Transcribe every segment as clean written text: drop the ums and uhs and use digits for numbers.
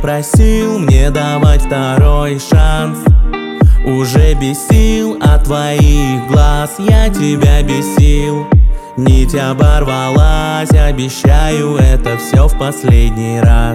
просил мне давать второй шанс. Уже бесил от твоих глаз, я тебя бесил. Нить оборвалась, обещаю, это все в последний раз.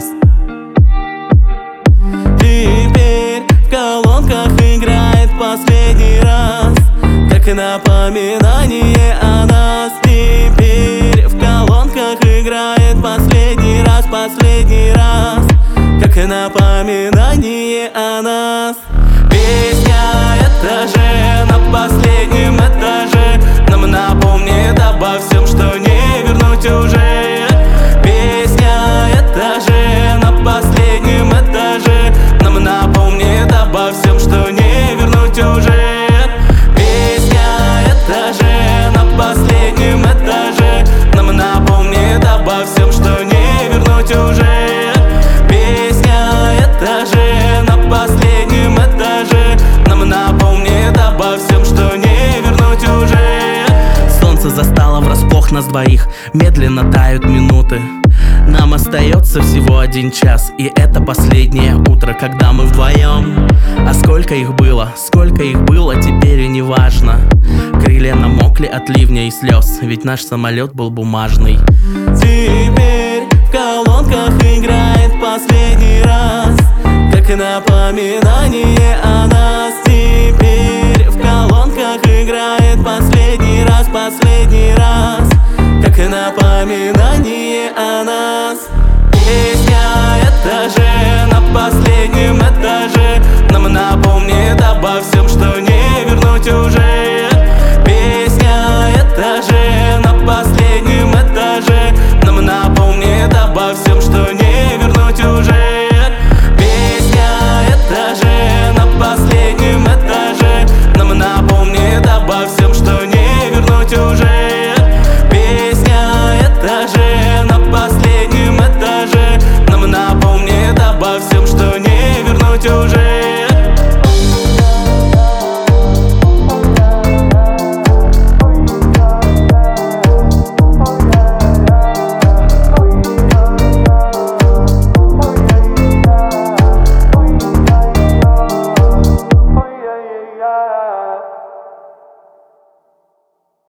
Теперь в колонках играет последний раз, как напоминание о нас. Теперь в колонках играет последний раз, как напоминание о нас. Песня эта же на последнем этаже нам напомнит обо всем, что не вернуть уже. Песня эта же на последнем этаже нам напомнит обо всем, что не вернуть уже. Песня эта же на последнем этаже нам напомнит обо всем, что не вернуть уже. Песня эта же на последнем этаже нам напомнит обо всем, что не вернуть уже. Солнце застало врасплох нас двоих, медленно тают минуты. Нам остается всего 1 час, и это последнее утро, когда мы вдвоем. А сколько их было, теперь и не важно. Крылья намокли от ливня и слез, ведь наш самолет был бумажный. Теперь в колонках играет последний раз, как напоминание о нас.